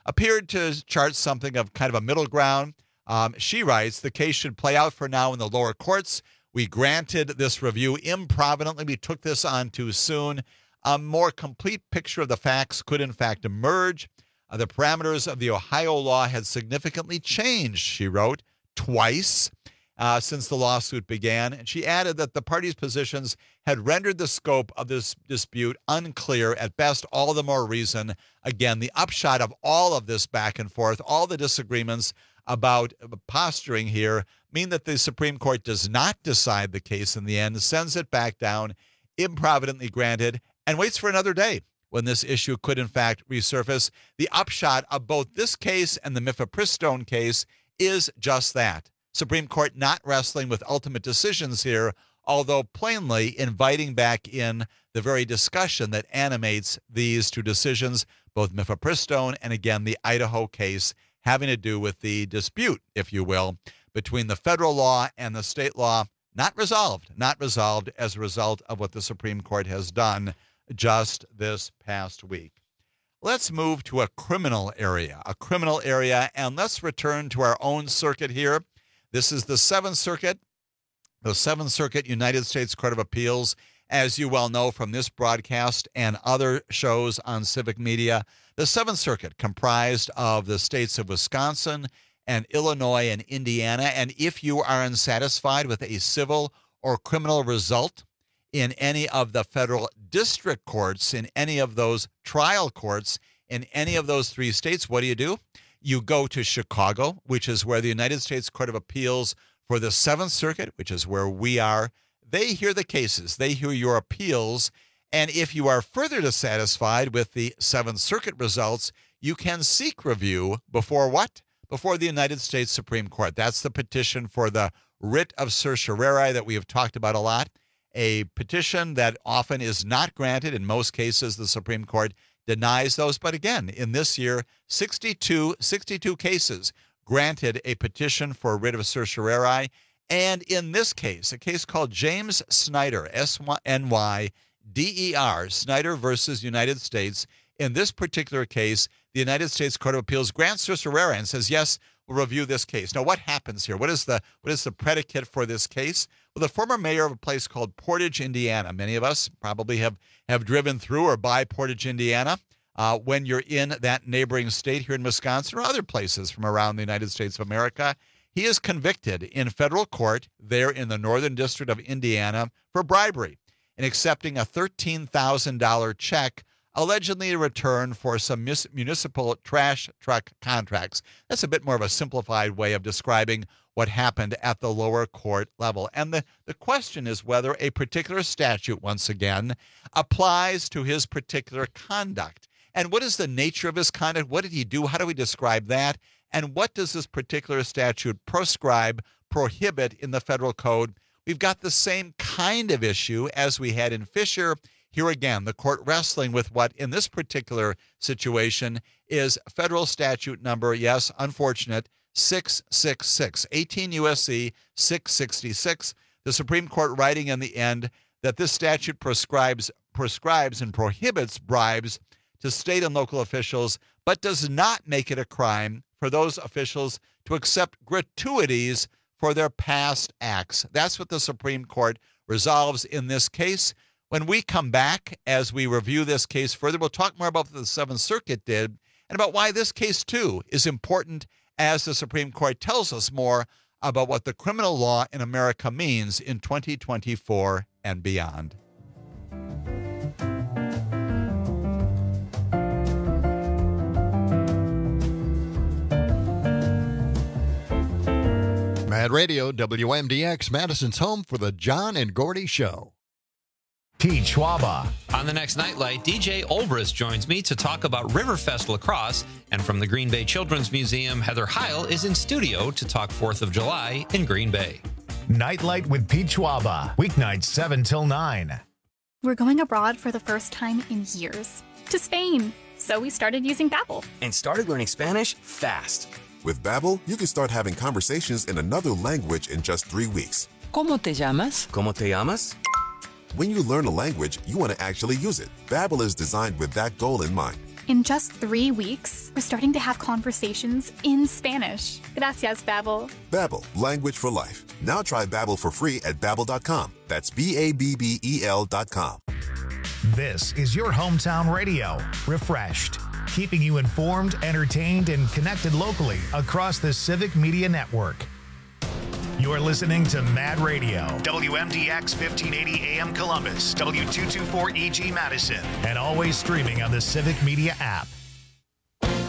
appeared to chart something of kind of a middle ground. Um, she writes, the case should play out for now in the lower courts. We granted this review improvidently. We took this on too soon. A more complete picture of the facts could, in fact, emerge. Uh, the parameters of the Ohio law had significantly changed, she wrote, twice uh, since the lawsuit began. And she added that the parties' positions had rendered the scope of this dispute unclear, at best, all the more reason. Again, the upshot of all of this back and forth, all the disagreements about posturing here, mean that the Supreme Court does not decide the case in the end, sends it back down, improvidently granted, and waits for another day when this issue could, in fact, resurface. The upshot of both this case and the Mifepristone case is just that. Supreme Court not wrestling with ultimate decisions here, although plainly inviting back in the very discussion that animates these two decisions, both Mifepristone and, again, the Idaho case, having to do with the dispute, if you will, between the federal law and the state law, not resolved, not resolved as a result of what the Supreme Court has done just this past week. Let's move to a criminal area, a criminal area, and let's return to our own circuit here. This is the Seventh Circuit, the Seventh Circuit United States Court of Appeals. As you well know from this broadcast and other shows on Civic Media, the Seventh Circuit comprised of the states of Wisconsin and Illinois and Indiana. And if you are unsatisfied with a civil or criminal result in any of the federal district courts, in any of those trial courts, in any of those three states, what do you do? You go to Chicago, which is where the United States Court of Appeals for the Seventh Circuit, which is where we are, they hear the cases. They hear your appeals. And if you are further dissatisfied with the Seventh Circuit results, you can seek review before what? Before the United States Supreme Court. That's the petition for the writ of certiorari that we have talked about a lot. A petition that often is not granted. In most cases, the Supreme Court denies those. But again, in this year, sixty-two, sixty-two cases granted a petition for a writ of certiorari. And in this case, a case called James Snyder, S N Y D E R, Snyder versus United States. In this particular case, the United States Court of Appeals grants certiorari and says, yes, we'll review this case. Now, what happens here? What is the what is the predicate for this case? Well, the former mayor of a place called Portage, Indiana. Many of us probably have, have driven through or by Portage, Indiana. Uh, when you're in that neighboring state here in Wisconsin or other places from around the United States of America, he is convicted in federal court there in the Northern District of Indiana for bribery in accepting a thirteen thousand dollars check allegedly in return for some mis- municipal trash truck contracts. That's a bit more of a simplified way of describing what happened at the lower court level. And the, the question is whether a particular statute, once again, applies to his particular conduct. And what is the nature of his conduct? What did he do? How do we describe that? And what does this particular statute proscribe, prohibit in the federal code? We've got the same kind of issue as we had in Fisher. Here again, the court wrestling with what in this particular situation is federal statute number, yes, unfortunate, six six six, eighteen U S C six sixty-six. The Supreme Court writing in the end that this statute prescribes prescribes and prohibits bribes to state and local officials, but does not make it a crime for those officials to accept gratuities for their past acts. That's what the Supreme Court resolves in this case. When we come back, as we review this case further, we'll talk more about what the Seventh Circuit did and about why this case, too, is important as the Supreme Court tells us more about what the criminal law in America means in twenty twenty-four and beyond.
Mad Radio, W M D X, Madison's home for the John and Gordy Show.
Pete Schwaba.
On the next Nightlight, D J Olbrist joins me to talk about Riverfest Lacrosse. And from the Green Bay Children's Museum, Heather Heil is in studio to talk fourth of July in Green Bay.
Nightlight with Pete Schwaba. Weeknights seven till nine.
We're going abroad for the first time in years. To Spain. So we started using Babbel.
And started learning Spanish fast.
With Babbel, you can start having conversations in another language in just three weeks.
¿Cómo te llamas? ¿Cómo te llamas?
When you learn a language, you want to actually use it. Babbel is designed with that goal in mind.
In just three weeks, we're starting to have conversations in Spanish. Gracias, Babbel.
Babbel, language for life. Now try Babbel for free at babbel dot com. That's B A B B E L dot com.
This is your hometown radio, refreshed, keeping you informed, entertained, and connected locally across the Civic Media Network. You're listening to Mad Radio, W M D X fifteen eighty A M Columbus, W two twenty-four E G Madison, and always streaming on the Civic Media app.